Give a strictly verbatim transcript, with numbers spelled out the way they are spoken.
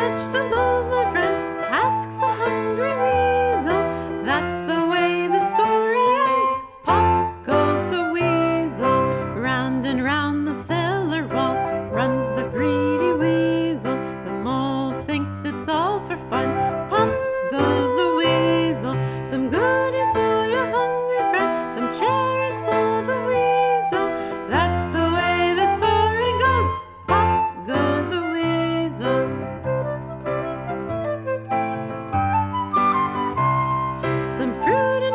vegetables, my friend?" asks the hungry weasel. That's the way the story ends. Pop goes the weasel. Round and round the cellar wall runs the greedy weasel. The mole thinks it's all for fun. Pop goes the weasel. Some goodies for your hungry friend, some cherries for the weasel. That's the way the story goes. Pop goes the weasel. Some fruit